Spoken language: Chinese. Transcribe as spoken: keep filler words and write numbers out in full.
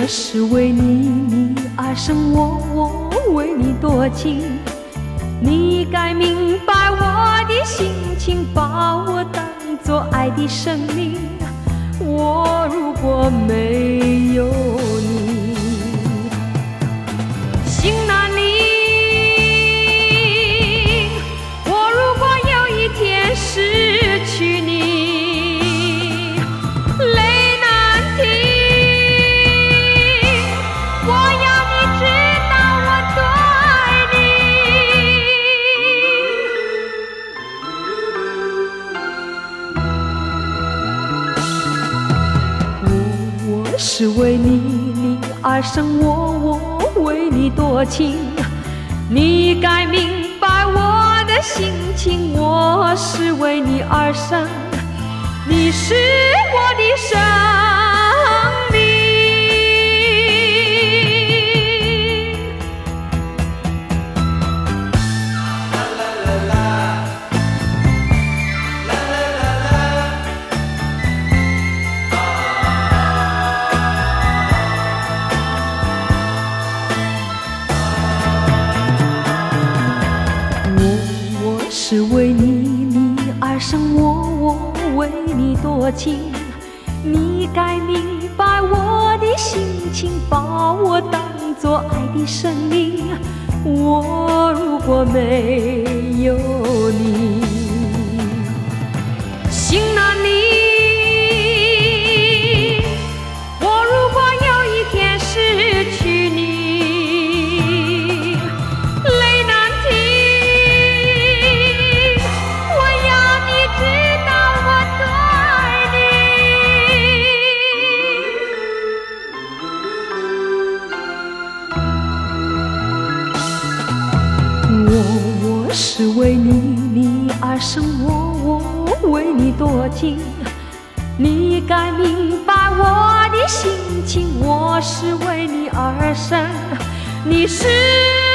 我是为你，你而生我，我为你多情。你该明白我的心情，把我当作爱的生命。我如果没有你，心难离。我如果有一天失去你，泪难停。我要你知道我多爱你。我我是为你，你而生我，我为你多情。你该明白我的心情，我是为你而生，你是我的生命。是为你，你而生我，我为你多情。你该明白我的心情，把我当作爱的生命。我如果没有你，心难离。我如果有一天失去你，我我是为你，你而生我，我为你多情。你该明白我的心情，我是为你而生，你是